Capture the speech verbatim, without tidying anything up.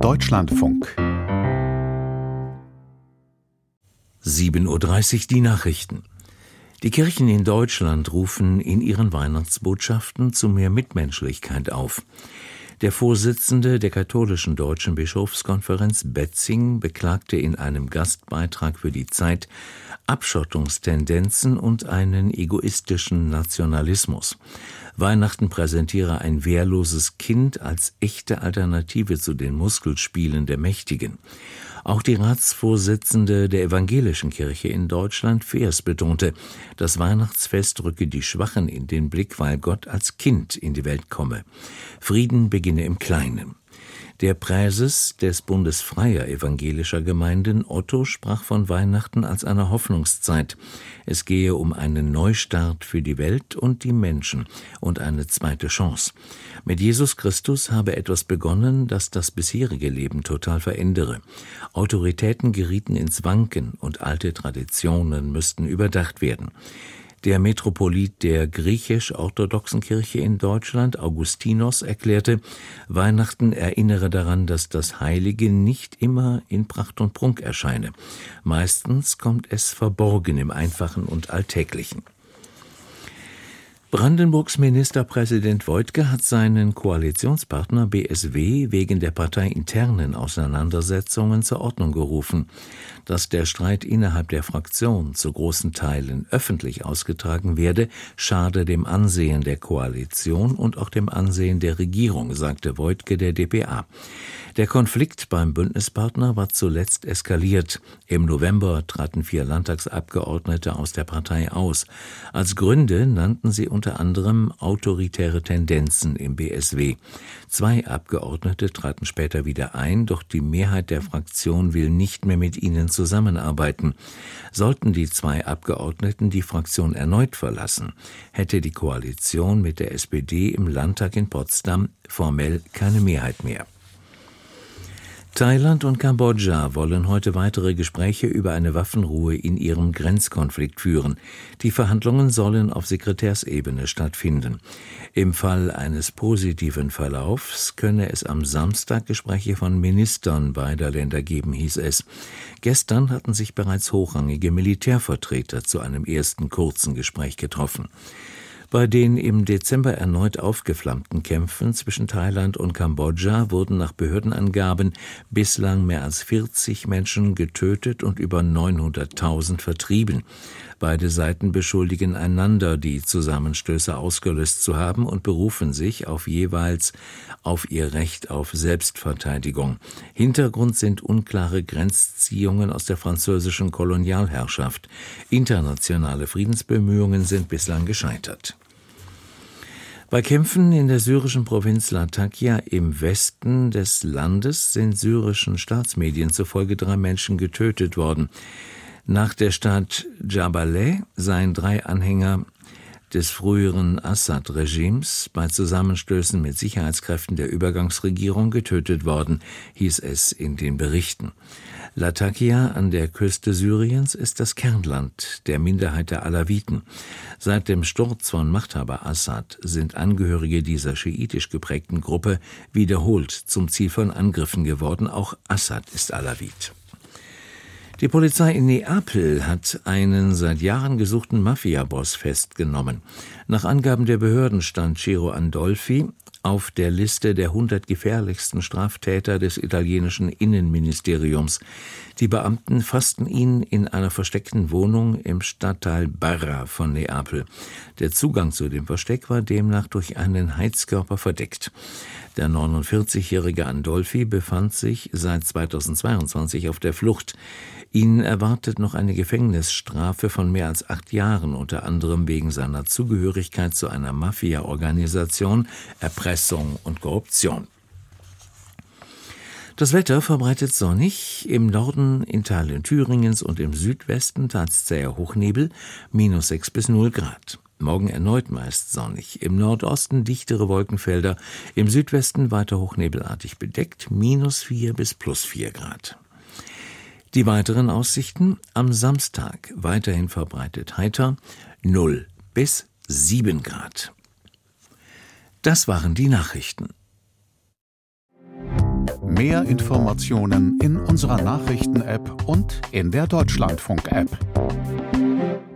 Deutschlandfunk. sieben Uhr dreißig die Nachrichten. Die Kirchen in Deutschland rufen in ihren Weihnachtsbotschaften zu mehr Mitmenschlichkeit auf. Der Vorsitzende der katholischen Deutschen Bischofskonferenz Betzing beklagte in einem Gastbeitrag für die Zeit Abschottungstendenzen und einen egoistischen Nationalismus. Weihnachten präsentiere ein wehrloses Kind als echte Alternative zu den Muskelspielen der Mächtigen. Auch die Ratsvorsitzende der Evangelischen Kirche in Deutschland, Feers, betonte, das Weihnachtsfest rücke die Schwachen in den Blick, weil Gott als Kind in die Welt komme. Frieden beginne im Kleinen. Der Präses des Bundes freier evangelischer Gemeinden, Otto, sprach von Weihnachten als einer Hoffnungszeit. Es gehe um einen Neustart für die Welt und die Menschen und eine zweite Chance. Mit Jesus Christus habe etwas begonnen, das das bisherige Leben total verändere. Autoritäten gerieten ins Wanken und alte Traditionen müssten überdacht werden. Der Metropolit der griechisch-orthodoxen Kirche in Deutschland, Augustinos, erklärte, Weihnachten erinnere daran, dass das Heilige nicht immer in Pracht und Prunk erscheine. Meistens kommt es verborgen im Einfachen und Alltäglichen. Brandenburgs Ministerpräsident Woidke hat seinen Koalitionspartner B S W wegen der parteiinternen Auseinandersetzungen zur Ordnung gerufen. Dass der Streit innerhalb der Fraktion zu großen Teilen öffentlich ausgetragen werde, schade dem Ansehen der Koalition und auch dem Ansehen der Regierung, sagte Woidke der d p a. Der Konflikt beim Bündnispartner war zuletzt eskaliert. Im November traten vier Landtagsabgeordnete aus der Partei aus. Als Gründe nannten sie unter anderem autoritäre Tendenzen im B S W. Zwei Abgeordnete traten später wieder ein, doch die Mehrheit der Fraktion will nicht mehr mit ihnen zusammenarbeiten. Sollten die zwei Abgeordneten die Fraktion erneut verlassen, hätte die Koalition mit der S P D im Landtag in Potsdam formell keine Mehrheit mehr. Thailand und Kambodscha wollen heute weitere Gespräche über eine Waffenruhe in ihrem Grenzkonflikt führen. Die Verhandlungen sollen auf Sekretärsebene stattfinden. Im Fall eines positiven Verlaufs könne es am Samstag Gespräche von Ministern beider Länder geben, hieß es. Gestern hatten sich bereits hochrangige Militärvertreter zu einem ersten kurzen Gespräch getroffen. Bei den im Dezember erneut aufgeflammten Kämpfen zwischen Thailand und Kambodscha wurden nach Behördenangaben bislang mehr als vierzig Menschen getötet und über neunhunderttausend vertrieben. Beide Seiten beschuldigen einander, die Zusammenstöße ausgelöst zu haben und berufen sich auf jeweils auf ihr Recht auf Selbstverteidigung. Hintergrund sind unklare Grenzziehungen aus der französischen Kolonialherrschaft. Internationale Friedensbemühungen sind bislang gescheitert. Bei Kämpfen in der syrischen Provinz Latakia im Westen des Landes sind syrischen Staatsmedien zufolge drei Menschen getötet worden. Nach der Stadt Jabaleh seien drei Anhänger des früheren Assad-Regimes bei Zusammenstößen mit Sicherheitskräften der Übergangsregierung getötet worden, hieß es in den Berichten. Latakia an der Küste Syriens ist das Kernland der Minderheit der Alawiten. Seit dem Sturz von Machthaber Assad sind Angehörige dieser schiitisch geprägten Gruppe wiederholt zum Ziel von Angriffen geworden. Auch Assad ist Alawit. Die Polizei in Neapel hat einen seit Jahren gesuchten Mafia-Boss festgenommen. Nach Angaben der Behörden stand Ciro Andolfi auf der Liste der hundert gefährlichsten Straftäter des italienischen Innenministeriums. Die Beamten fassten ihn in einer versteckten Wohnung im Stadtteil Barra von Neapel. Der Zugang zu dem Versteck war demnach durch einen Heizkörper verdeckt. Der neunundvierzigjährige Andolfi befand sich seit zweitausendzweiundzwanzig auf der Flucht. Ihn erwartet noch eine Gefängnisstrafe von mehr als acht Jahren, unter anderem wegen seiner Zugehörigkeit zu einer Mafia-Organisation, Erpressung und Korruption. Das Wetter verbreitet sonnig, im Norden in Teilen Thüringens und im Südwesten teils zäher Hochnebel, minus sechs bis null Grad. Morgen erneut meist sonnig, im Nordosten dichtere Wolkenfelder, im Südwesten weiter hochnebelartig bedeckt, minus vier bis plus vier Grad. Die weiteren Aussichten: am Samstag weiterhin verbreitet heiter, null bis sieben Grad. Das waren die Nachrichten. Mehr Informationen in unserer Nachrichten-App und in der Deutschlandfunk-App.